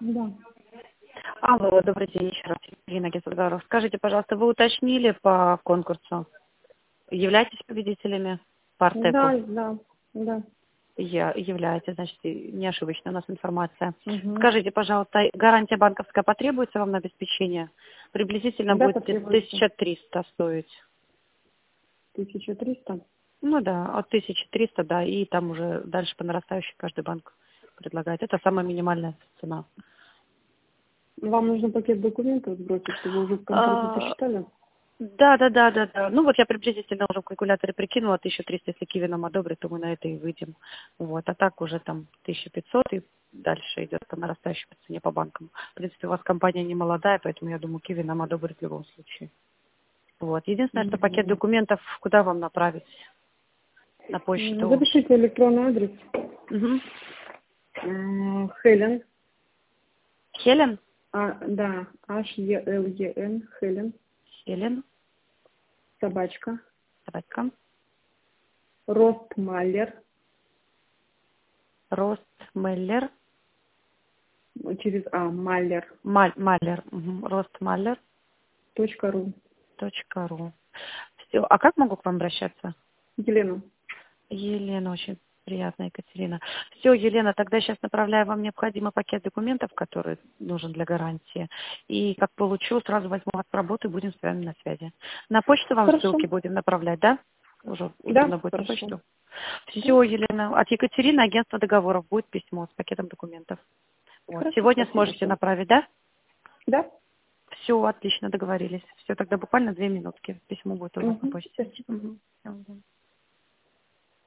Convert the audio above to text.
Да. Алло, добрый день еще раз, Ирина Гесударова. Скажите, пожалуйста, вы уточнили по конкурсу? Являетесь победителями по Артеку? Да. Являетесь, значит, не ошибочная у нас информация. Угу. Скажите, пожалуйста, гарантия банковская потребуется вам на обеспечение? Приблизительно Да, будет потребуется. 1300 стоить. 1300. Ну да, от 1300, да, и там уже дальше по нарастающей каждый банк предлагает. Это самая минимальная цена. Вам нужно пакет документов сбросить, чтобы вы уже в компьютере А, посчитали? Да. Ну вот я приблизительно уже в калькуляторе прикинула, 1300, если Киви нам одобрит, то мы на это и выйдем. Вот, а так уже там 1500 и дальше идет по нарастающей по цене по банкам. В принципе, у вас компания не молодая, поэтому я думаю, Киви нам одобрит в любом случае. Вот, единственное, что пакет Мгм. документов, куда вам направить? На почту? Запишите электронный адрес. Угу. Хелен. Хелен? Да, Helen, Хелен, Хелен? собачка, Давайте-ка. Ростмаллер, Ростмеллер. через Маллер, Маллер. Угу. Ростмаллер. .ру. .ру. Все. А как могу к вам обращаться? Елена. Елена, очень приятно, Екатерина. Все, Елена, тогда сейчас направляю вам необходимый пакет документов, который нужен для гарантии. И как получу, сразу возьму вас в работу и будем с вами на связи. На почту вам Хорошо. ссылки будем направлять, да? Уже Да, удобно будет на хорошо. почту. Да. Все, Елена, от Екатерины, агентство договоров, будет письмо с пакетом документов. Вот. Хорошо, Сегодня спасибо сможете большое. направить, да? Да. Все, отлично, договорились. Все, тогда буквально 2 минутки. Письмо будет у вас на Угу. почте. Спасибо. Угу.